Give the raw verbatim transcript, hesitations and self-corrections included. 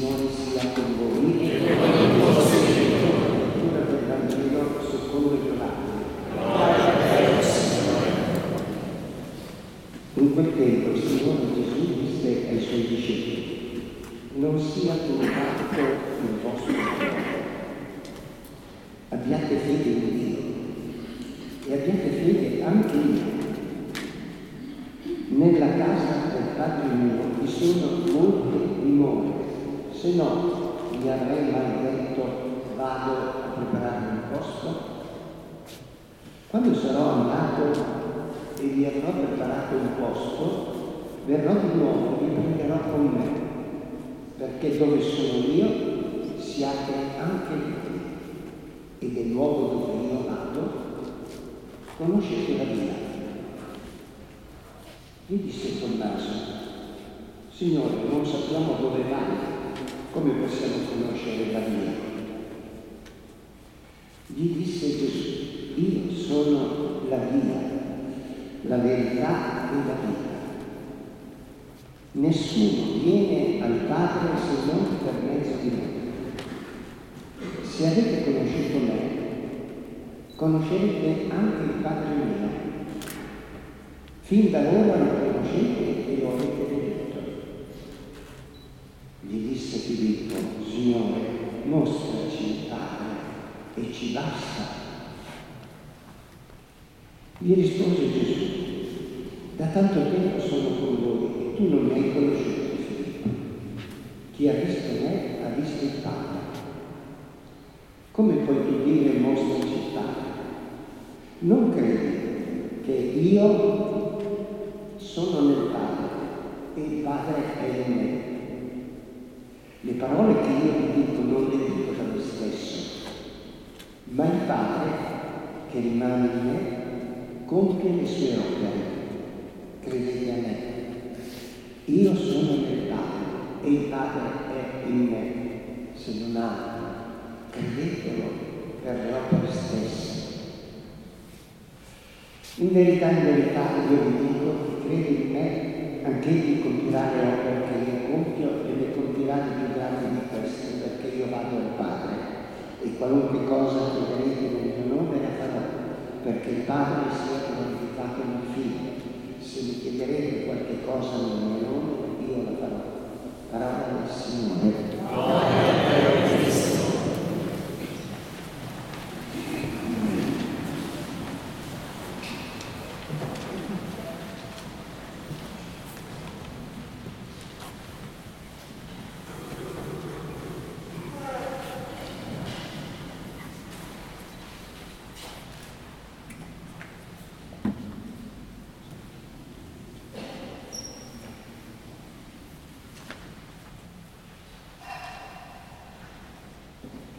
Signore sia con voi. E con il tuo spirito. Lettura del Vangelo secondo Giovanni. Gloria a te, Signore. In quel tempo il Signore Gesù disse ai suoi discepoli: non sia turbato il vostro cuore. Abbiate fede in Dio e abbiate fede anche in me. Nella casa del Padre mio vi sono molte dimore, se no vi avrei mai detto vado a preparare un posto. Quando sarò andato e vi avrò preparato un posto, verrò di nuovo e vi prenderò con me, perché dove sono io siate anche voi, e del luogo dove io vado conoscete la via. Gli disse Tommaso: Signore, non sappiamo dove vai, come possiamo conoscere la via? Gli disse Gesù: io sono la via, la verità e la vita. Nessuno viene al Padre se non per mezzo di me. Se avete conosciuto me, conoscerete anche il Padre mio. Fin da ora lo conoscete e lo avete veduto. Gli disse Filippo: Signore, mostraci il Padre e ci basta. Gli rispose Gesù: da tanto tempo sono con voi e tu non mi hai conosciuto, Filippo. Chi ha visto me ha visto il Padre. Come puoi tu dire mostraci il Padre? Non credi che io sono nel Padre e il Padre è in me? Le parole che io vi dico non le dico da me stesso, ma il Padre che rimane in me compie le sue opere. Credete a me. Io sono nel Padre e il Padre è in me. Se non altro, credetelo per le opere stesse. In verità, in verità, io vi dico, chi crede in me, anche egli compirà le opere che io compio e le compirà di più grandi di queste, perché io vado al Padre. E qualunque cosa chiederete nel mio nome la farò, perché il Padre sia glorificato nel Figlio. Se mi chiederete qualche cosa nel mio nome, io la farò. Parola